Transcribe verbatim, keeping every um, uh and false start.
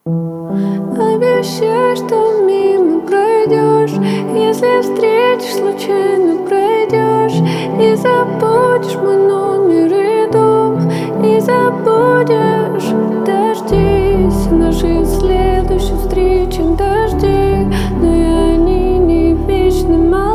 Обещай, что мимо пройдешь, если встретишь, случайно пройдешь, и забудешь мой номер и дом, и забудешь. Дождись нашей следующей встречи, дожди, но и они не вечны.